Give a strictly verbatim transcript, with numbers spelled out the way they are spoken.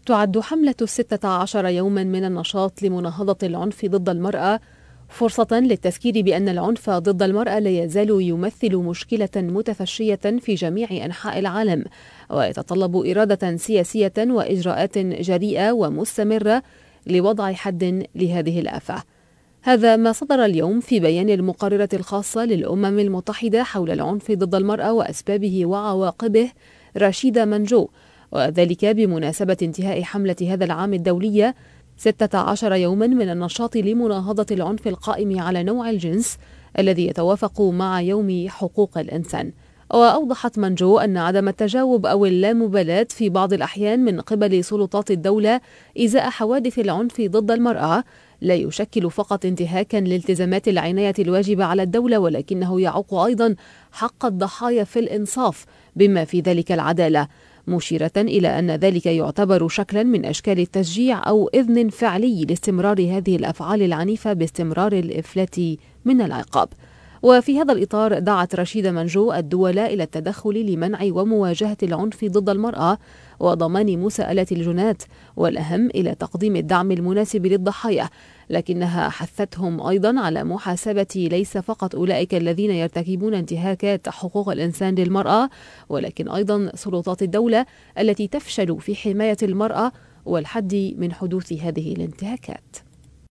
تعد حملة الستة عشر يوما من النشاط لمناهضة العنف ضد المرأة فرصة للتذكير بأن العنف ضد المرأة لا يزال يمثل مشكلة متفشية في جميع أنحاء العالم، ويتطلب إرادة سياسية وإجراءات جريئة ومستمرة لوضع حد لهذه الآفة. هذا ما صدر اليوم في بيان المقررة الخاصة للأمم المتحدة حول العنف ضد المرأة وأسبابه وعواقبه رشيدة منجو، وذلك بمناسبة انتهاء حملة هذا العام الدولية ستة عشر يوما من النشاط لمناهضة العنف القائم على نوع الجنس الذي يتوافق مع يوم حقوق الإنسان. وأوضحت منجو أن عدم التجاوب أو اللامبالاة في بعض الأحيان من قبل سلطات الدولة إزاء حوادث العنف ضد المرأة لا يشكل فقط انتهاكا لالتزامات العناية الواجبة على الدولة، ولكنه يعوق أيضا حق الضحايا في الإنصاف بما في ذلك العدالة، مشيرة إلى أن ذلك يعتبر شكلا من أشكال التشجيع أو إذن فعلي لاستمرار هذه الأفعال العنيفة باستمرار الإفلات من العقاب. وفي هذا الإطار دعت رشيدة منجو الدول إلى التدخل لمنع ومواجهة العنف ضد المرأة وضمان مساءلة الجنات، والأهم إلى تقديم الدعم المناسب للضحايا، لكنها حثتهم أيضا على محاسبة ليس فقط أولئك الذين يرتكبون انتهاكات حقوق الإنسان للمرأة، ولكن أيضا سلطات الدولة التي تفشل في حماية المرأة والحد من حدوث هذه الانتهاكات.